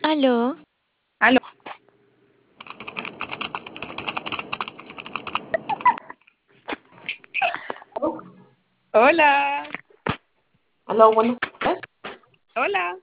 Aló, Aló. Hola, Aló, buenas tardes. hola.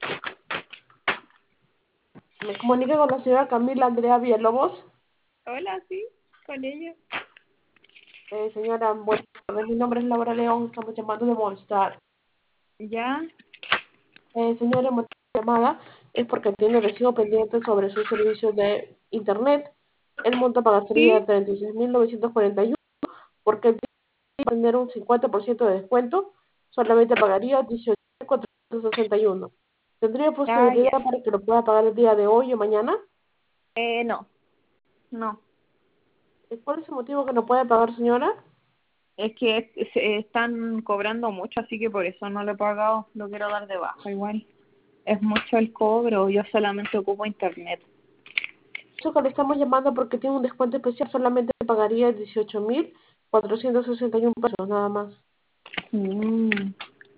Me comunico con la señora Camila Andrea Villalobos. Hola, sí, con ella. Señora, buenas tardes. Mi nombre es Laura León. Estamos llamando de Movistar. Ya, Señora, el motivo de la llamada es porque tiene recibo pendiente sobre su servicio de Internet. El monto a pagar sería sí. 36.941. Porque el tiene que tener un 50% de descuento, solamente pagaría 18.461. ¿Tendría Ah, posibilidad ya. para que lo pueda pagar el día de hoy o mañana? No, no. ¿Cuál es el motivo que no puede pagar, señora? Es que se están cobrando mucho, así que por eso no lo he pagado. Lo quiero dar de baja igual. Es mucho el cobro, yo solamente ocupo internet. Eso que le estamos llamando porque tiene un descuento especial, solamente pagaría 18.461 pesos nada más. Mm.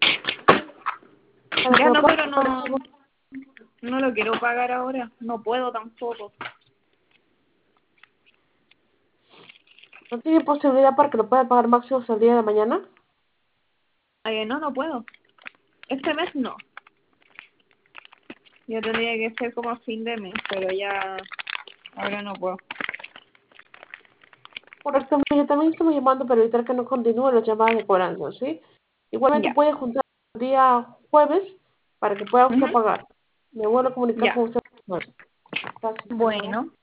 Para que Ya lo no, pueda pero pagar, no lo quiero pagar ahora. No puedo tampoco. ¿no tiene posibilidad para que lo pueda pagar máximo hasta el día de mañana? No puedo. Este mes no. Ya tendría que ser como a fin de mes, pero ya ahora no puedo. Correcto, mire, también estamos llamando para evitar que no continúen las llamadas de cobranza, ¿sí? Igualmente Ya. puede juntar el día jueves para que pueda Ujú. usted pagar. Me vuelvo a comunicar Ya. con usted. Bueno, gracias. Bueno.